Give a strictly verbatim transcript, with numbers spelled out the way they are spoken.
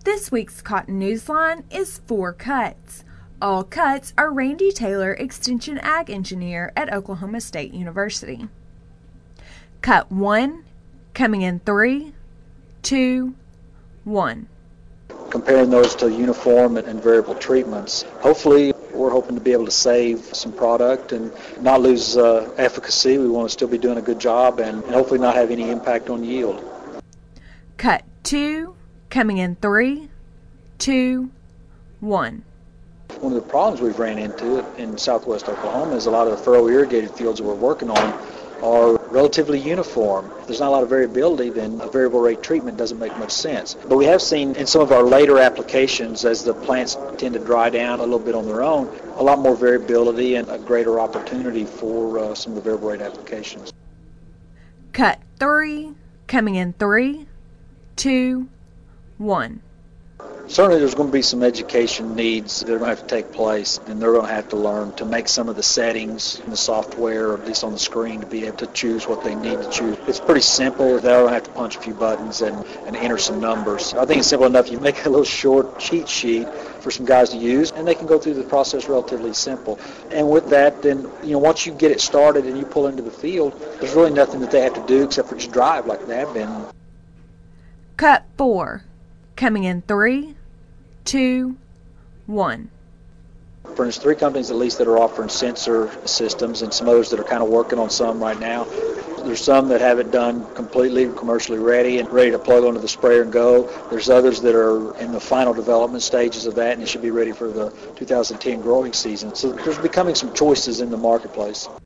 This week's Cotton Newsline is four cuts. All cuts are Randy Taylor, Extension Ag Engineer at Oklahoma State University. Cut one, coming in three, two, one. Comparing those to uniform and variable treatments, hopefully we're hoping to be able to save some product and not lose uh, efficacy. We want to still be doing a good job and, and hopefully not have any impact on yield. Cut two, coming in three, two, one. One of the problems we've ran into in southwest Oklahoma is a lot of the furrow irrigated fields that we're working on are relatively uniform. If there's not a lot of variability, then a variable rate treatment doesn't make much sense. But we have seen in some of our later applications, as the plants tend to dry down a little bit on their own, a lot more variability and a greater opportunity for uh, some of the variable rate applications. Cut three, coming in three, two, one. Certainly there's going to be some education needs that are going to have to take place, and they're going to have to learn to make some of the settings in the software, or at least on the screen, to be able to choose what they need to choose. It's pretty simple. They're going to have to punch a few buttons and, and enter some numbers. I think it's simple enough. You make a little short cheat sheet for some guys to use, and they can go through the process relatively simple. And with that, then, you know, once you get it started and you pull into the field, there's really nothing that they have to do except for just drive like they have been. Cut four, coming in three, two, one. For instance, three companies at least that are offering sensor systems, and some others that are kind of working on some right now. There's some that have it done completely commercially ready and ready to plug onto the sprayer and go. There's others that are in the final development stages of that, and it should be ready for the two thousand ten growing season. So there's becoming some choices in the marketplace.